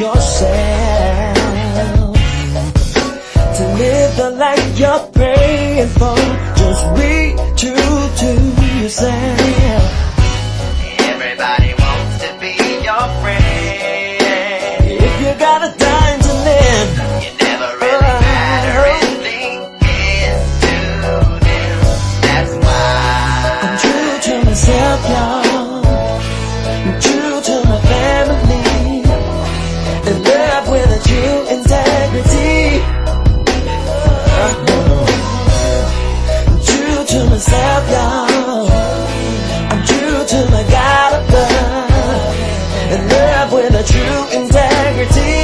yourself to live the life you're praying for. Just be true to yourself. Everybody wants to be your friend. If you got a time to live, you never really matter in the end to them. That's why I'm true to myself, y'all. I'm true to my family. In love with a true integrity. I'm true to myself, y'all. I'm true to my God above. In love with a true integrity.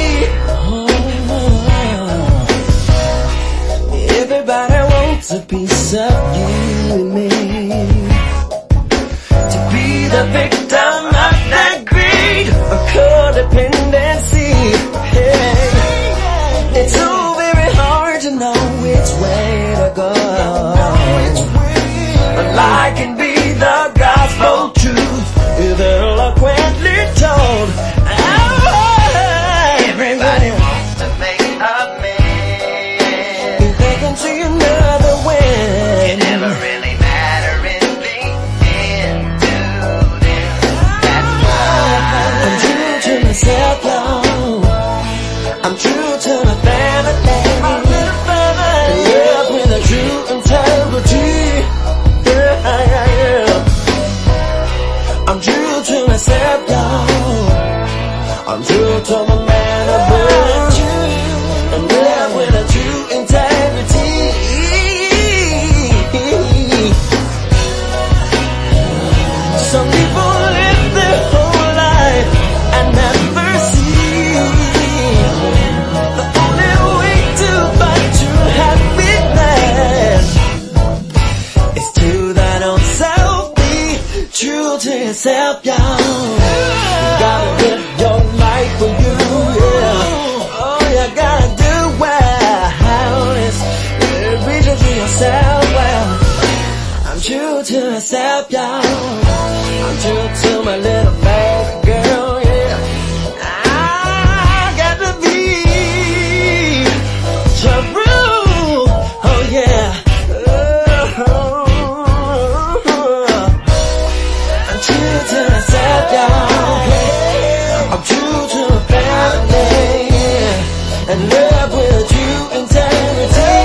Everybody wants a piece of you and me. To be the victim of that greed or codependency. Hey, it's so very hard to know which way to go. A lie can be the gospel truth, if eloquently told. everybody wants to make a man. If they can see another win, You never really matter in the end to them. That's why I'm true to myself, y'all. I'm true to my family. Love with a true integrity. Yeah, yeah, yeah. I'm true to myself, y'all. I'm true to my man above. And love with a true integrity. Some people live their whole life and never see the only way to find true happiness is to thine own self. Be true to yourself, y'all. You gotta live your life for you, yeah. Oh, you gotta do well. It's be true to yourself, well. I'm true to myself, y'all. I'm true to my little baby girl, yeah. I got to be true, oh yeah. I'm true to myself, y'all. I'm true to my family, and love with a true integrity.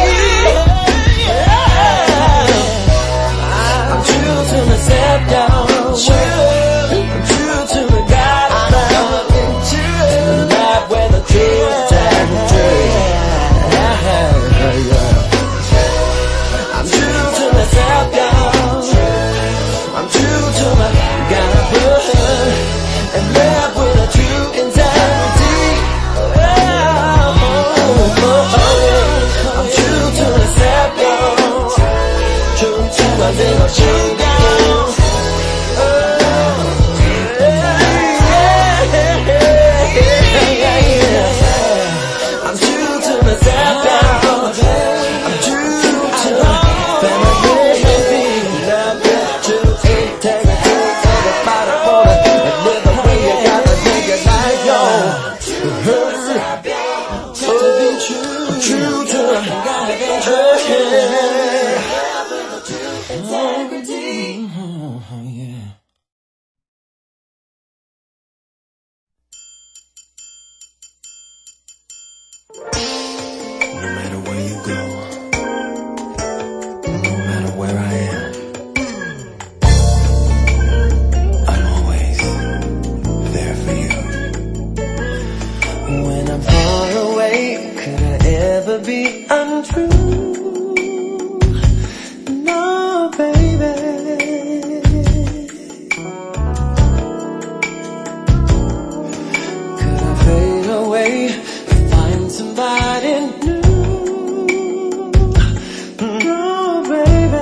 I'm true to myself, y'all. I'm true to my God above. Love with a true integrity. I'm true to myself, y'all. I'm true to my God above. And love with a true integrity. I'm true to myself, y'all. True to my little true girl. I'm true to myself, y'all. I'm true to my family. Love with true integrity. Everybody wanna live the way you gotta live your life, y'all. I'm true to yeah. No matter where you go, no matter where I am, I'm always there for you. When I'm far away, could I ever be untrue? No, baby. Could I fade away, find somebody new? No, baby.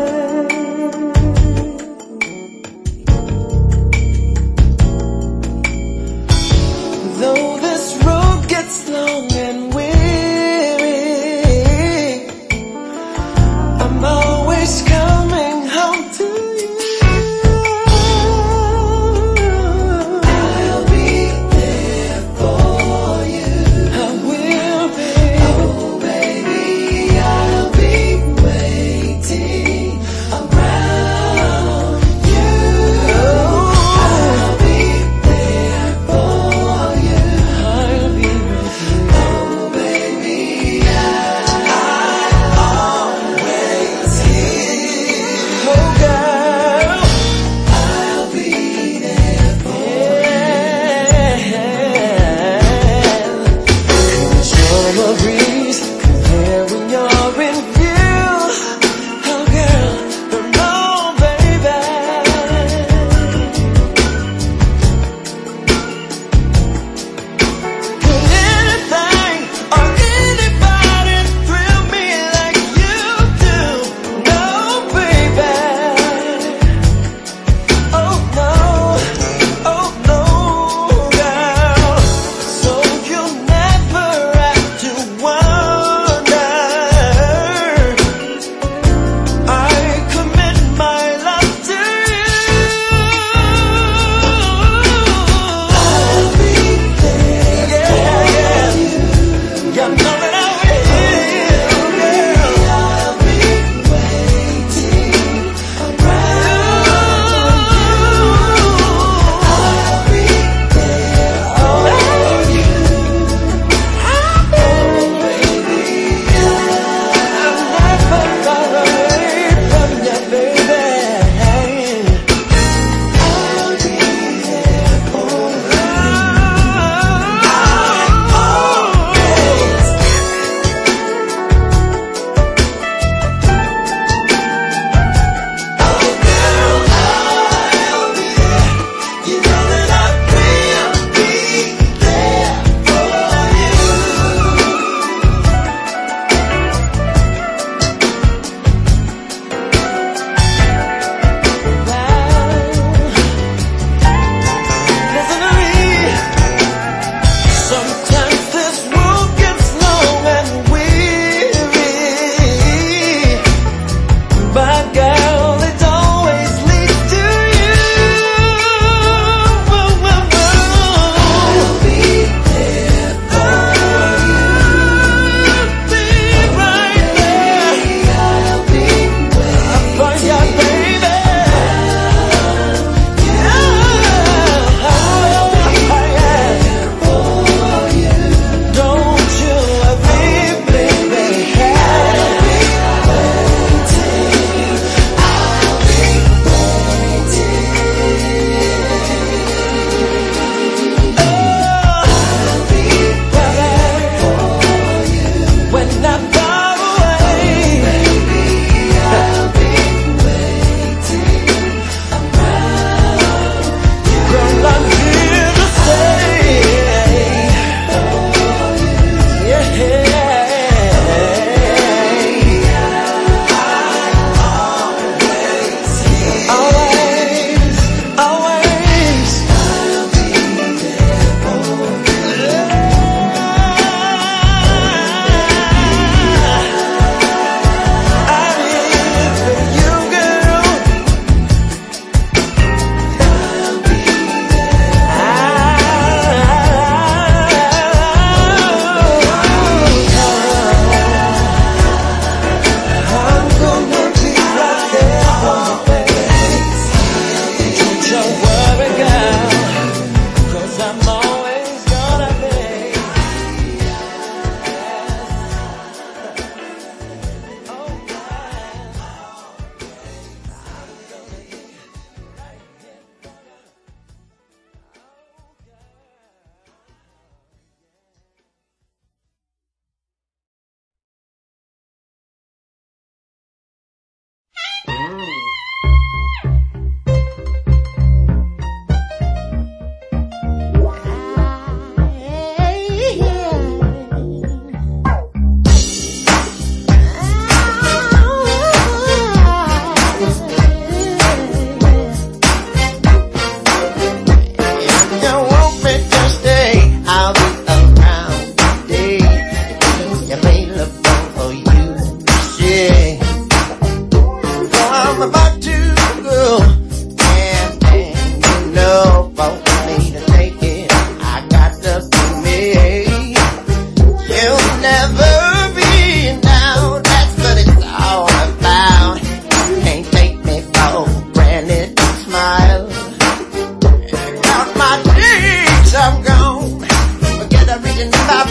Though this road gets long and weary,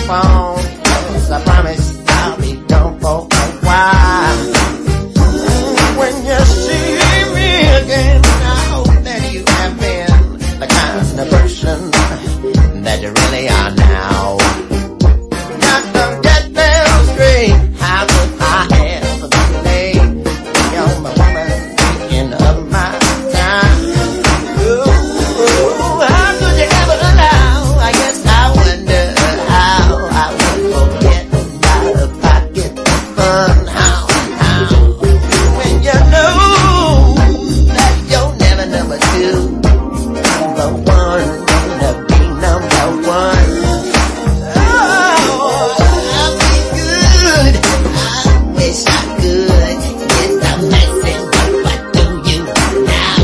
phone, 'cause I promise I'll be gone for a while. When you see me again, I hope that you have been the kind of person that you really are now. Got the dead bells straight, how could I ever be late? You're my woman, thinking of my time. Ooh, how could you ever allow? I guess I wonder how I would forget out of pocket fun. How? When you know that you're never number two, number one, gonna be number one. Oh, I'll be good. I wish I could get the message, but what do you now?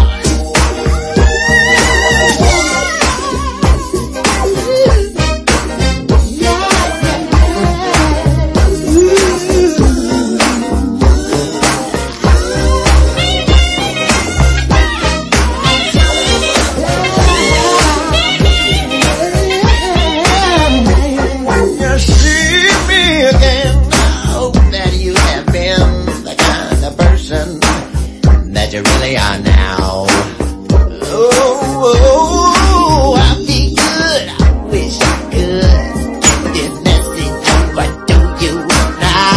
When you see me again, I hope that you have been the kind of person that you really are now. Oh, I'll be good. I wish I could get this message, but do you now?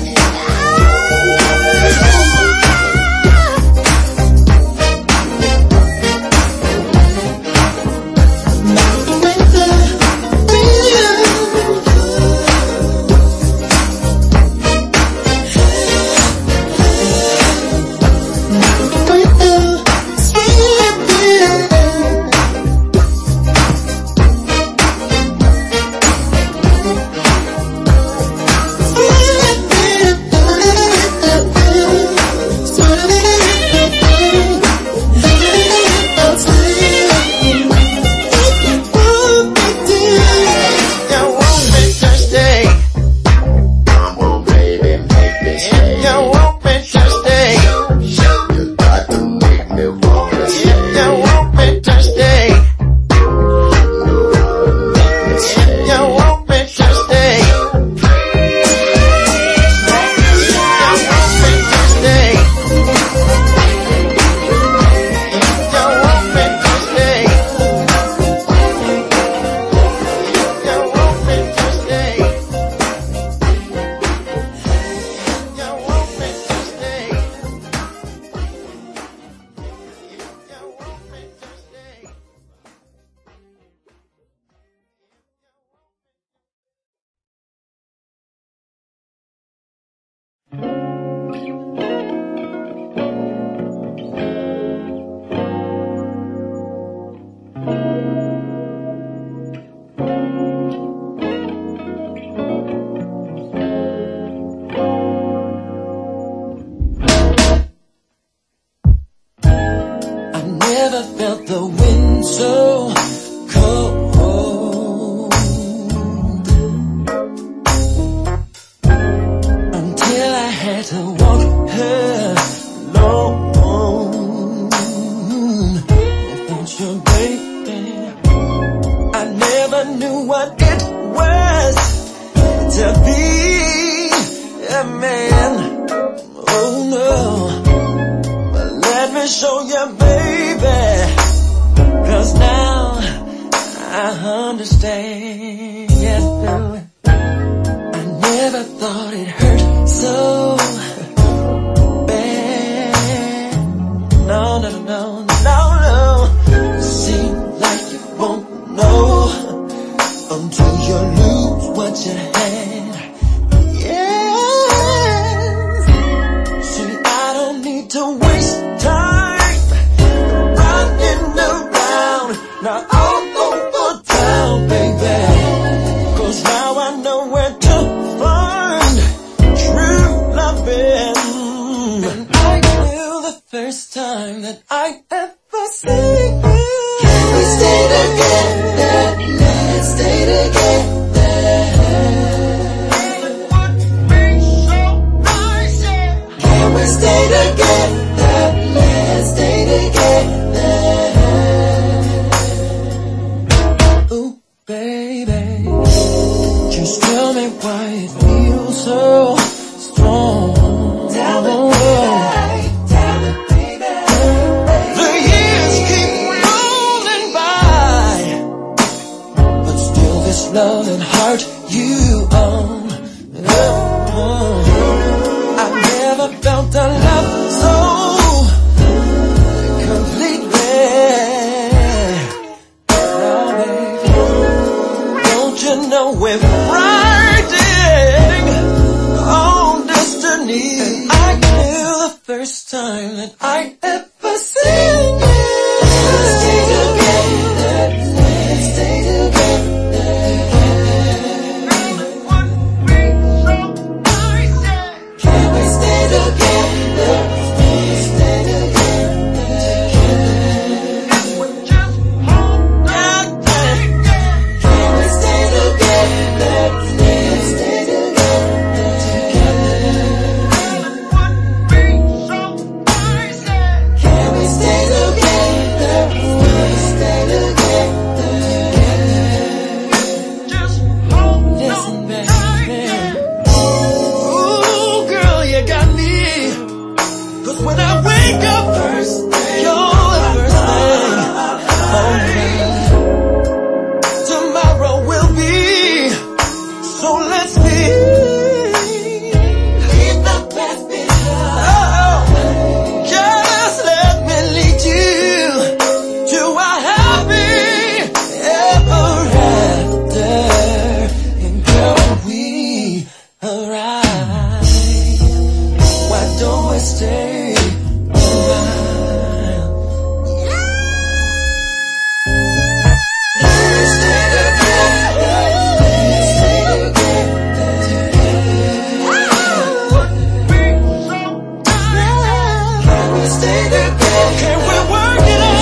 You want me to stay? Come on, baby, make me stay. You want me to stay? You got to make me wanna stay. You want me to stay? Make me stay. You want me to stay? You want me to stay? You want me to stay? You want me to stay? You want me to stay? You want me to stay? I never felt the wind so cold until I had to walk her alone. Without your baby, I never knew what it was to be a man. Oh no. Let me show you, baby, 'cause now I understand. I never thought it hurt so bad. No, no, no, no, no. Seems like you won't know until you lose what you had. Yes. See, I don't need to waste time running around, not all over town, baby. 'Cause now I know where to find true loving. And I knew the first time that I ever seen you. Can we stay together? Let's stay together. It would be so nice, yeah. Can we stay together? Let's stay together. Ooh, baby, just why it feels so strong. Tell it, baby. The years keep rolling by, but still this love and heart you own. I never felt a love so completely. Now, baby, don't you know we're riding on destiny? And I knew the first time that I'd ever seen you. Stay together, let's stay together. Can we stay together? Stay together. Can we stay together? Let's stay together. Can we stay together? Stay together. Listen, baby. Ooh, girl, you got me. 'Cause when I wake up first, you're the first thing. Tomorrow will be, so let's Leave the past behind. just let me lead you to a happy ever after. And girl, when we arrive, why don't we stay a while? Stay together. Stay together. Can we stay together? Can we work it out?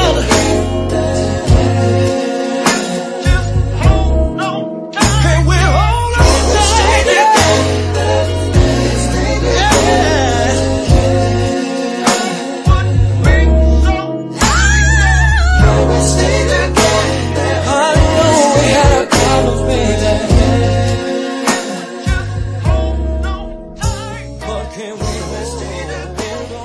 Can we hold on Stay tight? together. Stay together. Can we stay together? I know we had our problems, baby, but can we stay together?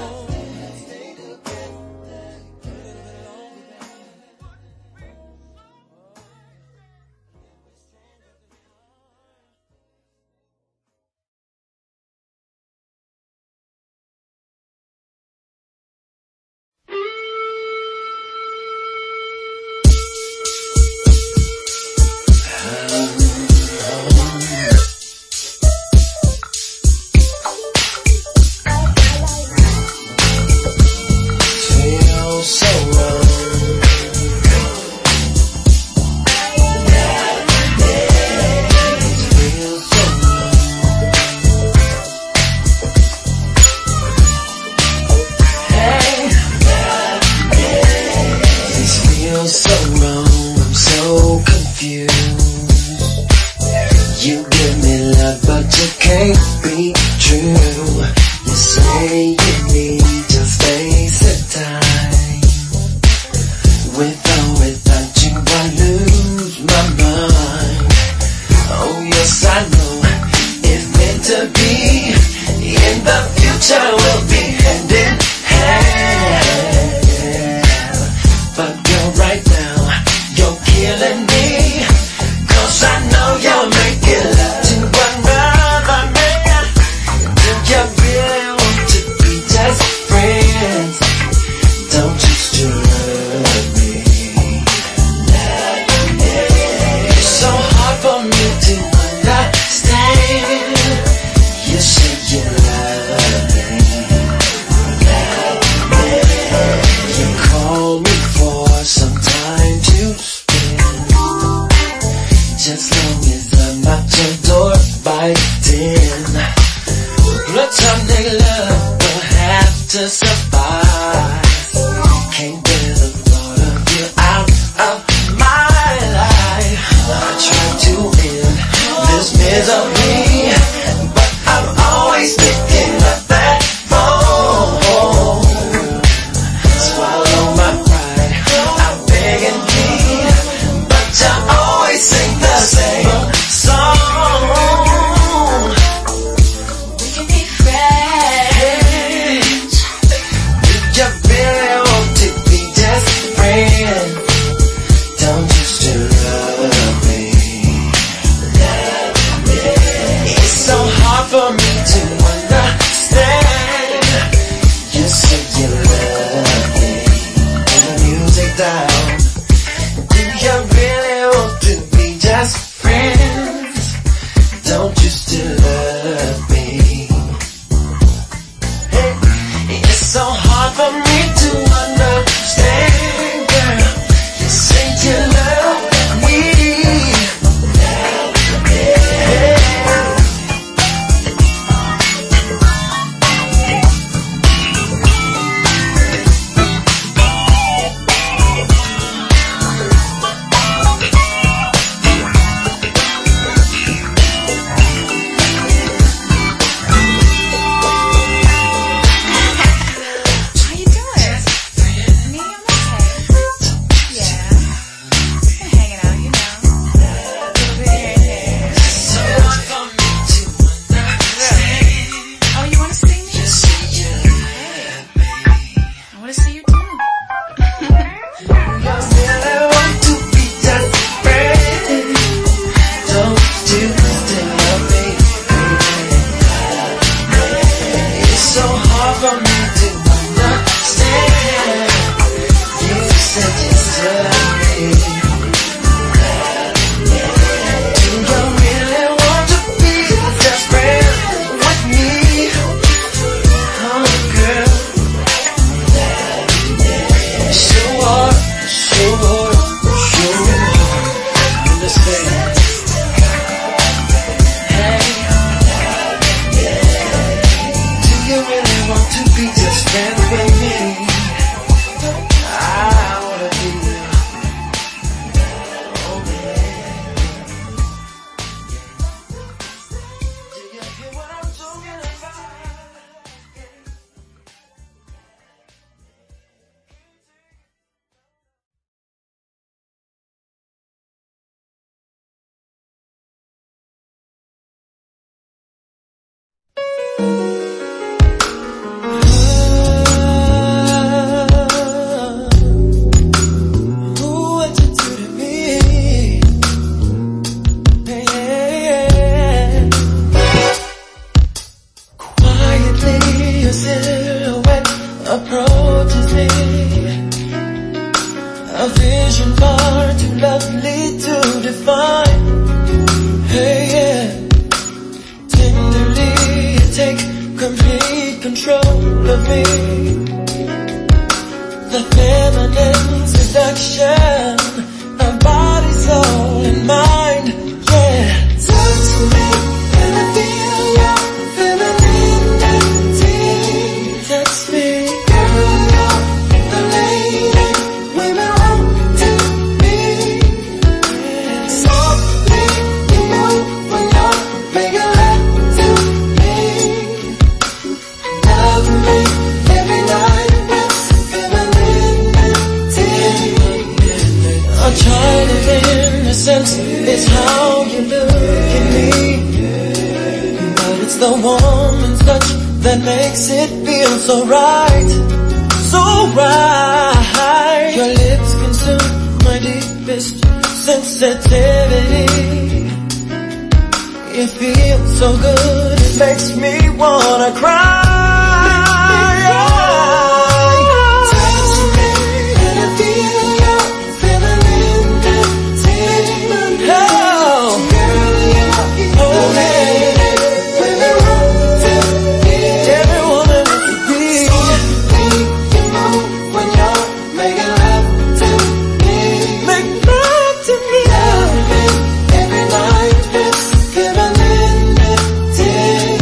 Feels so wrong. Feels so Hey, this feels so wrong. I'm so confused. You give me love, but you can't be true. You say you need your space and time. With or without you, I lose my mind. Oh yes, I know it's meant to be. In the future, we'll be hand in hand. But girl, right now, you're killing me. 'Cause I know you're making love to another man. Do you really want to be just friends? Don't you disturb me. It's so hard for me to understand. You say you love me. You call me for some time to spend. Just long as I'm not your door by 10. Platonic love will have to survive. Can't bear the thought of you out of my life. I try to end this misery, but I'm always picking up that phone. Swallow my pride, I beg and plead, but you always sing the same song. to still love me. It's so hard for me to understand. You said you still love me. Do you really want to be best friend with me? Oh girl, so hard, so hard, so hard. Understand? Hey, do you really want to be just friends with me? I wanna be there. Oh yeah. Do you hear what I'm talking about? What you do to me? Yeah. Quietly, your silhouette approaches me. A vision far too lovely to define. Hey, yeah. Tenderly, you take complete control of me. The feminine seduction of body, soul, and mind, yeah. Touch me and I feel your femininity. Touch me, girl, you're the lady women want to be. Softly you move when you're making love to me. Love me every night with femininity. A child of innocence is how you look at me. But it's the woman's touch that makes it feel so right. So right. Your lips consume my deepest sensitivity. It feels so good, it makes me wanna cry. Touch me and I feel your femininity. Oh, girl, you're the lady women want to be. Every woman wants to be. Softly you move when you're making love to me. Make love to me. Love me every night with femininity.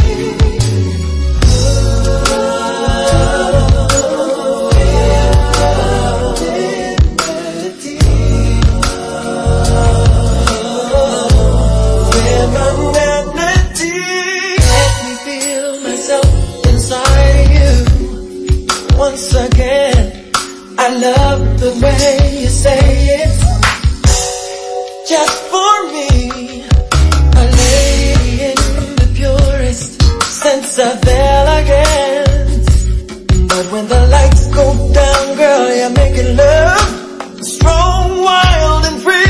Femininity. Let me feel myself inside you once again. I love the way you say it. Just for me, a lady in the purest sense of elegance. But when the lights go down, girl, you're making love strong, wild, and free.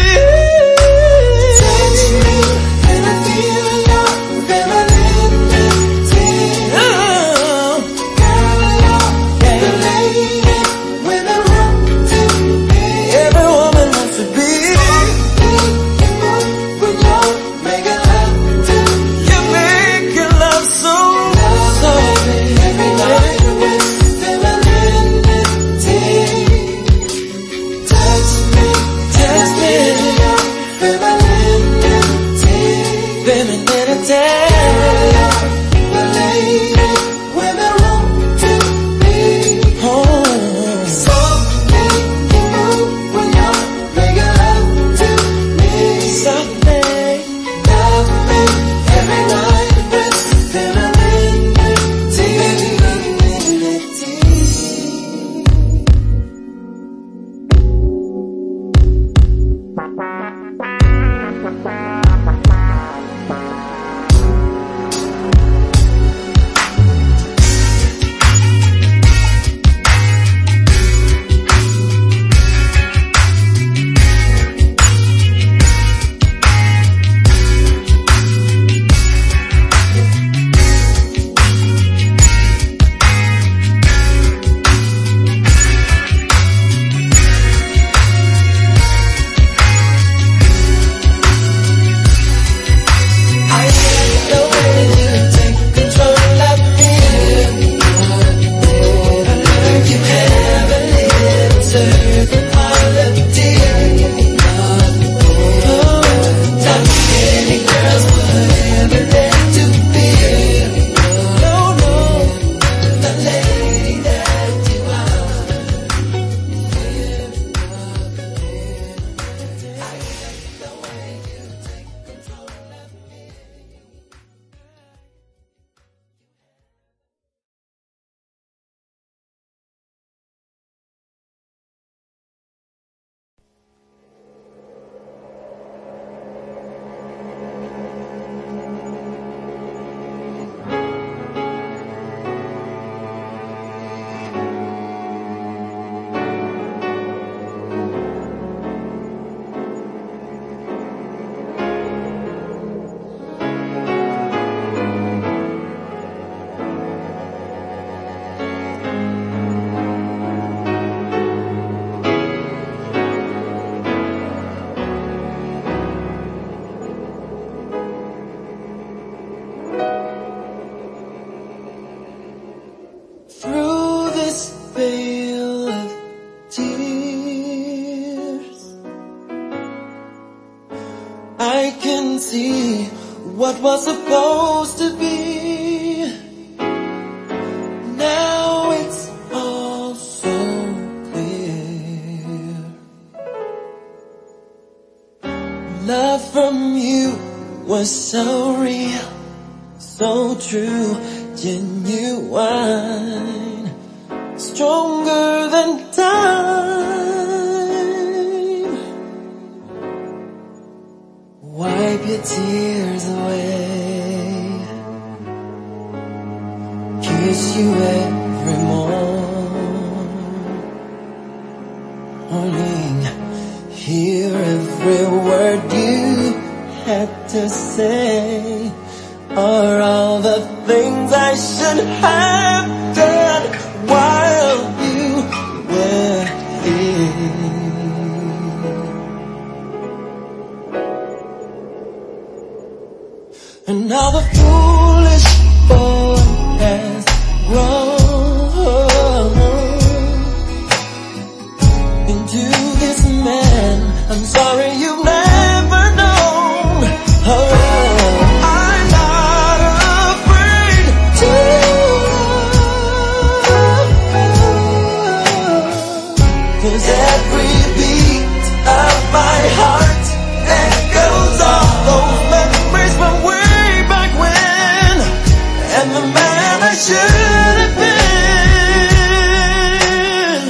Touch me and I feel your femininity. Oh, girl, you're the lady women want to be. Every woman wants to be. You move when you're making love to me. You make your love so softly every night with femininity. Touch me, your femininity. Femininity. The lady women want to be. Oh, softly you move when you're making love to me. Softly, love me every night with femininity. Femininity. what was supposed to be. Now it's all so clear. Love from you was so real, so true, genuine, stronger than time. Wipe your tears away, kiss you every morning, hear every word you had to say, are all the things I should have done while you were here. And now the foolish boy has grown into this man. I'm sorry you've never known. Oh, I'm not afraid to love, 'cause every beat of my heart echoes all those memories from way back when, and the man I should have been.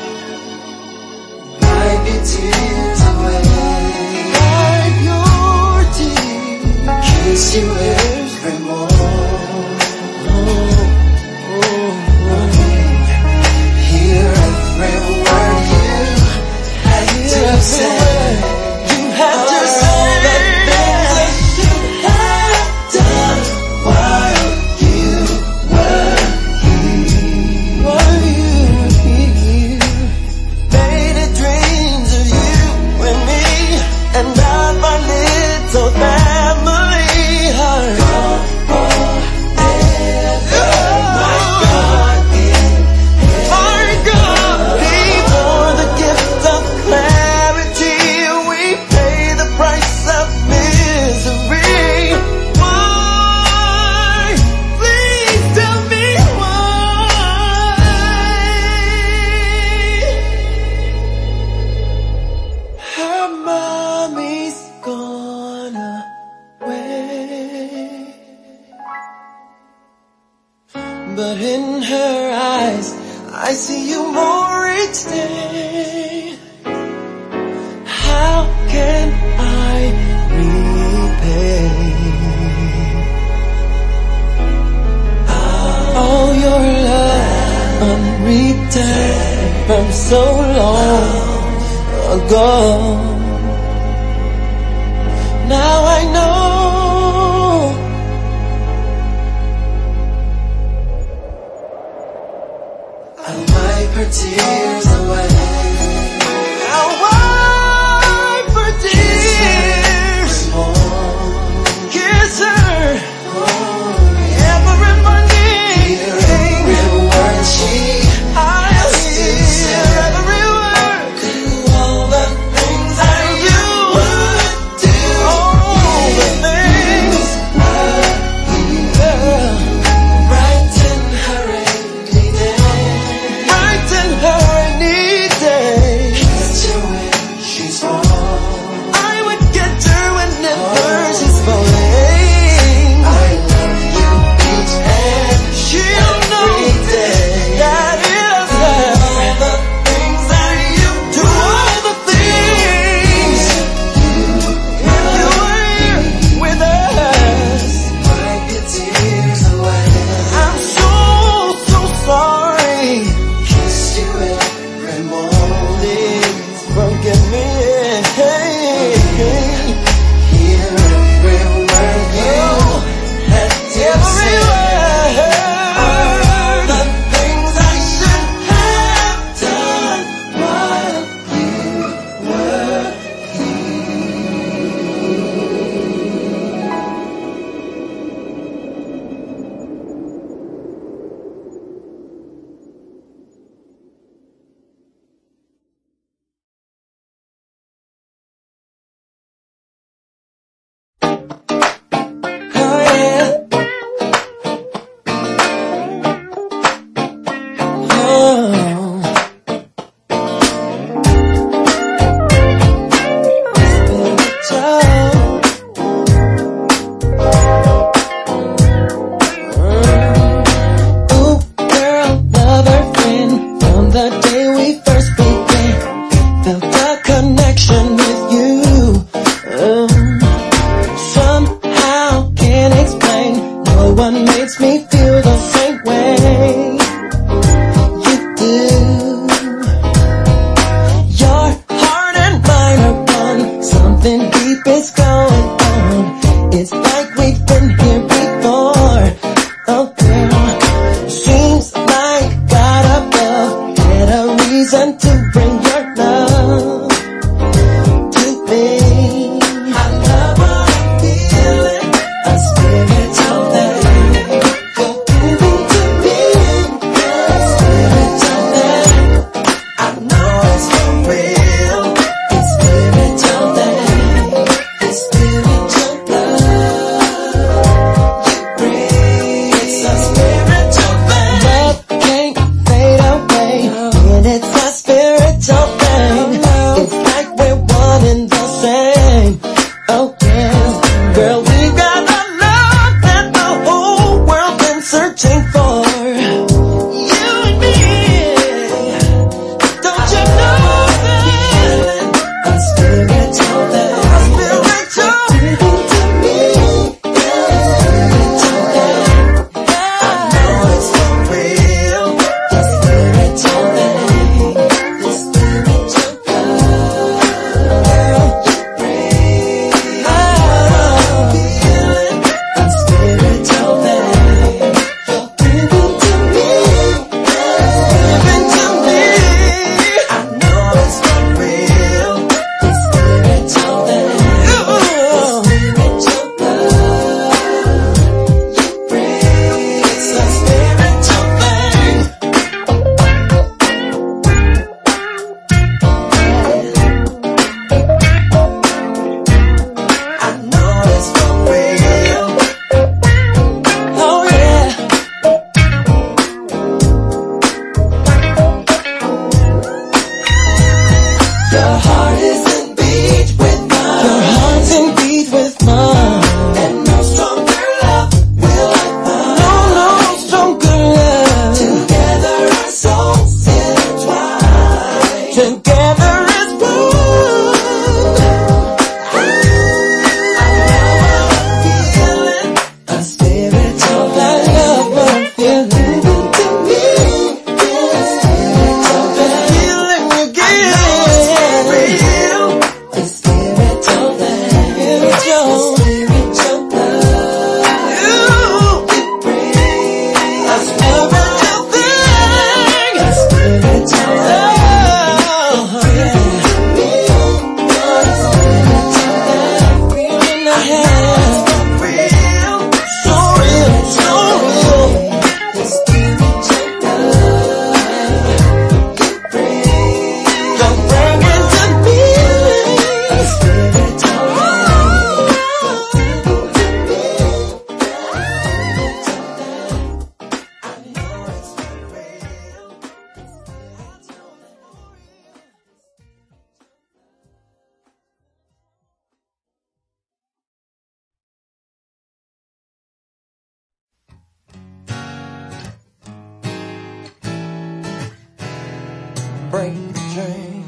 Wipe your tears away, wipe your tears, kiss you every morning, hear every word you had to say. You had to say the things I should have done while you were here. Faded dreams of you and me, and of our little family. My God, before the gift of clarity, we pay the price of misery. Why? Please tell me why. Her mommy's gone away, but in her eyes I see you more each day. How can I repay all your love unreturned from so long ago? Now I know I'll wipe her tears away. I'll wipe her tears, kiss her every morning, every word I'll hear every word, do all the things that you would do. Oh, but here before. Oh girl, seems like God above had a reason to bring your love to me. I love what I'm feeling, a spiritual thing. You're giving to me, a spiritual thing. I know it's for real, it's spiritual thing. It's spiritual love you bring. It's a spiritual thing. Love can't fade away, and it's a spiritual thing. It's like we're one and the same. Oh yeah, girl, we got a love that the whole world been searching for. You and me, don't you know that? A spiritual thing. A spiritual giving to me. Spiritual thing. I know it's for real. It's spiritual thing. It's spiritual love you bring. Oh, feeling a spiritual thing. You're giving to me. Giving to me. I know it's for real. It's spiritual thing. It's spiritual love you bring. It's a spiritual thing. I know it's for real. Oh yeah. Your heart is in beat with mine. Your heart's in beat with mine. And no stronger love will I find. No stronger love. Together our souls intertwine. Together as one. I know I'm feeling a spiritual love. What I'm feeling to me. A spiritual feeling you give. Real. It's spiritual thing. Spiritual love you bring. A spiritual thing. A spiritual love. Yeah. Feeling I have. Real. So real. So real. It's spiritual love you bring. Don't bring it to me. A spiritual love. I know it's for real. Break the train.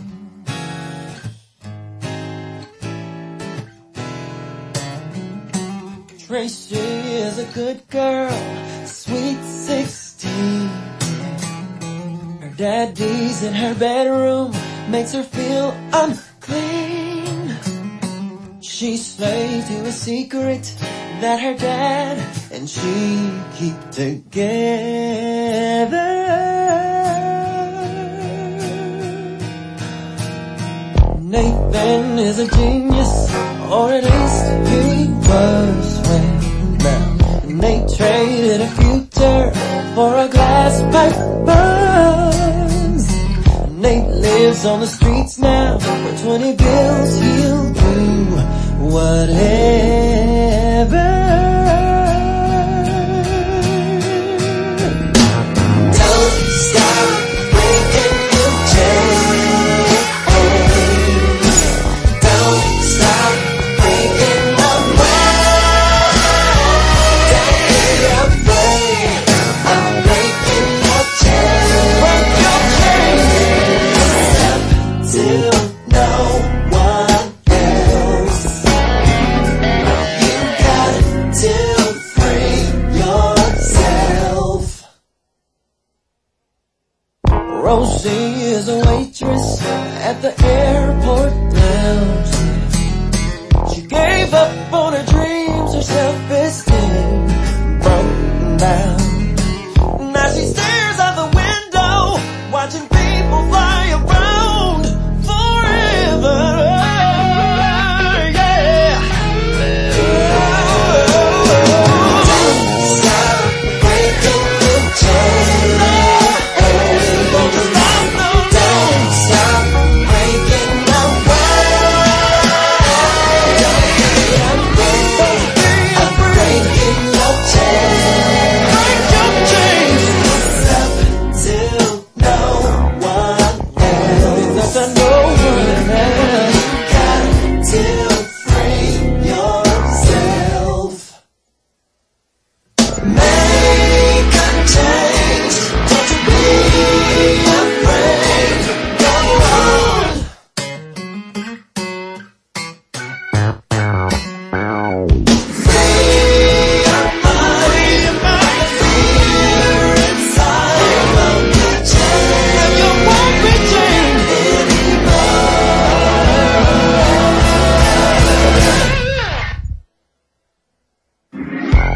Tracy is a good girl, sweet 16. Her daddy's in her bedroom, makes her feel unclean. She's slave to a secret that her dad and she keep together. Nathan is a genius, or at least he was when now. And they traded a future for a glass pipe buns. Nate lives on the streets now, for 20 bills he'll do whatever. Don't stop breaking your chains. Don't stop breaking my mind. Don't be afraid. I'm breaking your chains. Break your chains. Step to no one else. You got to free yourself. Rosie is a waitress at the airport lounge. She gave up on her dreams, her self-esteem.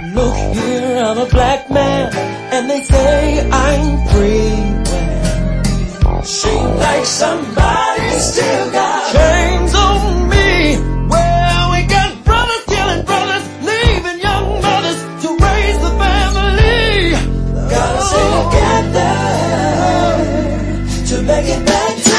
Look here, I'm a black man, and they say I'm free. Well, seems like somebody still got chains on me. Well, we got brothers killing brothers, leaving young mothers to raise the family. Gotta stay together to make it back to.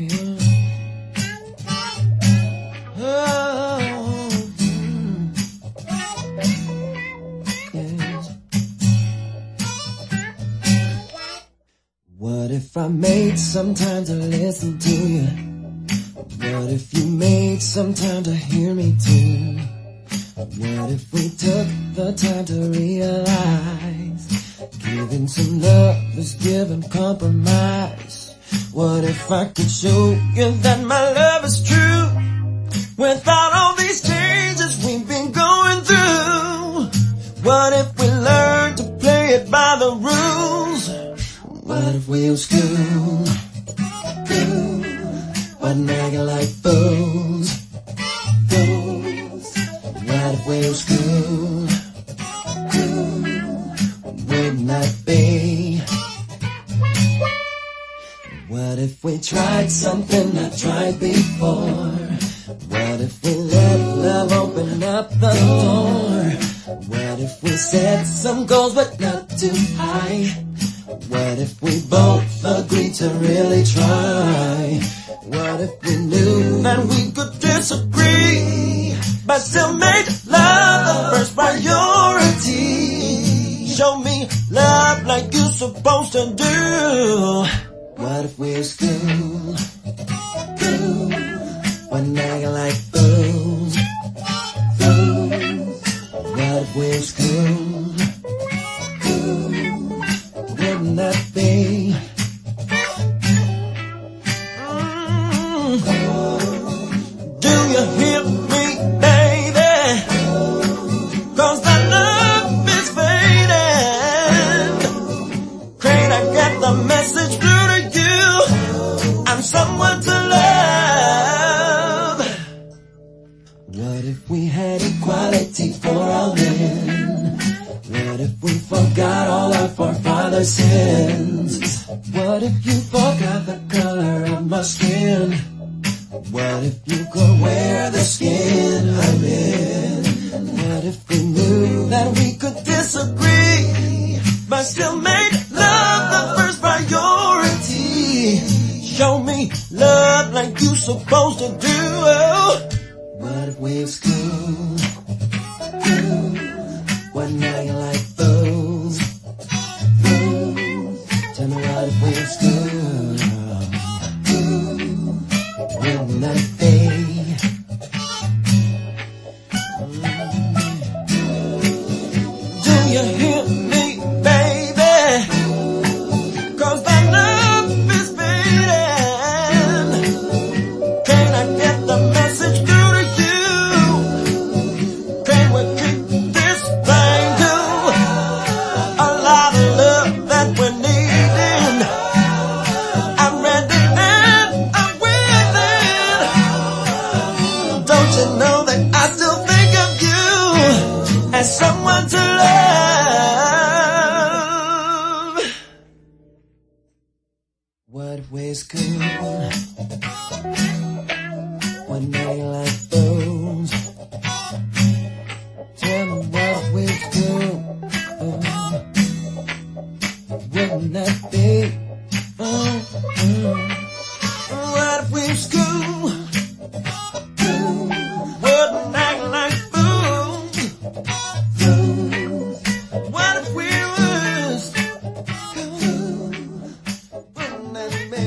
What if I made some time to listen to you? What if you made some time to hear me too? What if we took the time to realize giving some love is giving compromise? What if I could show you that my love is true without all these changes we've been going through? What if we learned to play it by the rules? What if we was cool? But nagging like fools. What if we was cool? Wouldn't that be? What if we tried something not tried before? What if we let love open up the door? What if we set some goals but not too high? What if we both agreed to really try? What if we knew that we could disagree, but still made love the first priority? Show me love like you're supposed to do. What if we was cool? But nagging like fools. What if we was cool? Wouldn't that be? Do you hear me, baby? 'Cause that love is fading. Can't I get the message through to you? I'm someone to love. What if we had equality for all men? What if we forgot all our forefathers' sins? What if you forgot the color of my skin? What if you could wear the skin I'm in? What if we knew that we could disagree, but still made love the first priority? Show me love like you supposed to do. What if we was cool? What now you like fools? Tell me what if we was cool? Wouldn't that be? Do you hear me, baby? 'Cause that love is fading. Can I get the message through to you? Can we keep this thing to a lot of love that we're needing? I'm ready and I'm willing. Don't you know that I still think of you as someone to love? What if we's cool? One day like those. Tell me what if we's cool? Wouldn't that be? What if we's cool? Wouldn't act like fools. What if we was cool? Wouldn't that be?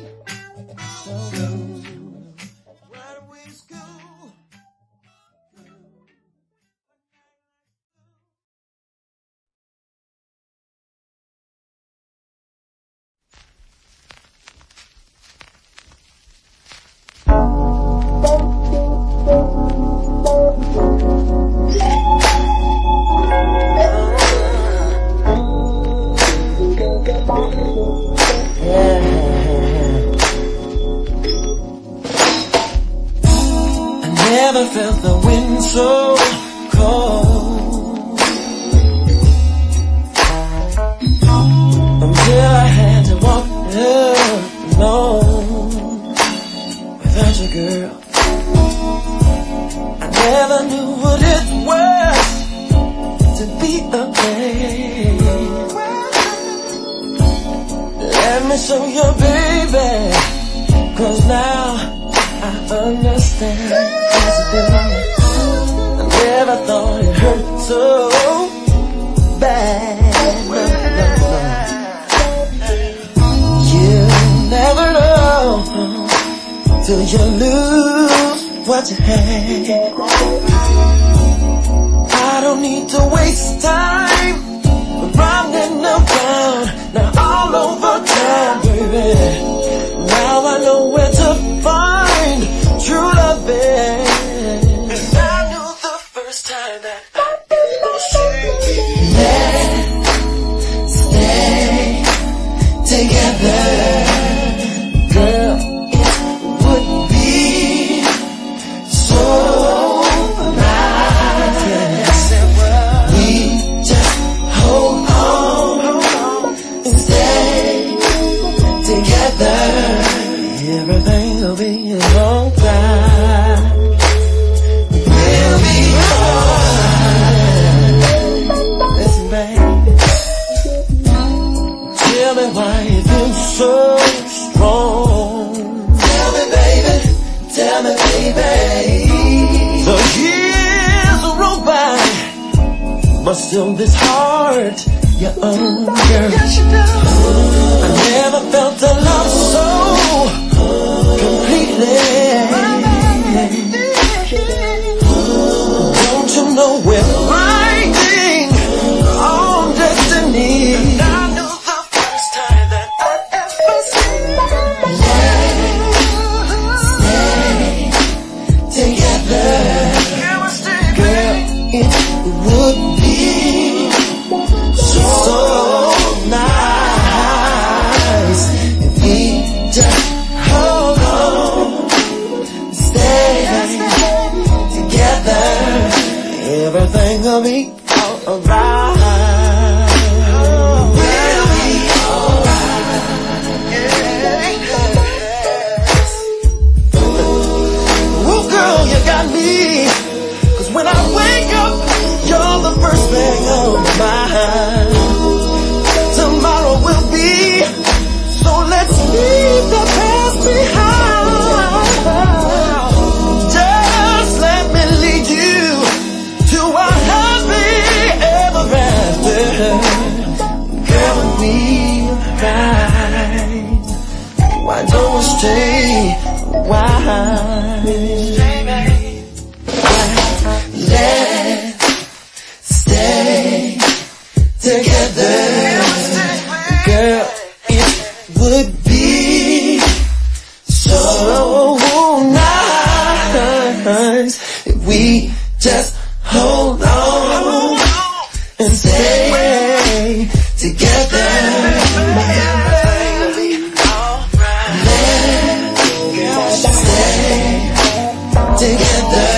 What if we's cool? I never felt the wind so cold until I had to walk alone without you, girl. I never knew what it was to be alone. Let me show you, baby, 'cause 'Cause now I understand. I never thought it hurt so bad. You never know till you lose what you had. I don't need to waste time running around now all over town, baby. Now I know where to find true love. And I knew the first time that I ever should. Let's stay together, girl. It would be so nice. We just hold on and stay together. Everything will be alright. We'll be alright. Listen, baby. Tell me why you feel so strong. Tell me, baby. Tell me, baby. The years roll by, but still this heart, your own girl. I never felt a love so completely. Don't you know we're riding on destiny? And I knew the first time that I ever seen you. Let's stay together, girl. It would be so nice if we just hold on, stay together. Everything will be alright. We'll be alright. Oh, girl, you got me. 'Cause when I wake up, you're the first thing on my mind. Tomorrow will be, so let's leave the past behind. Just let me lead you to a happy ever after. Girl, when we ride, why don't we stay a while? Let's stay together, girl. It would be so nice if we just hold on and stay together. Let's stay together.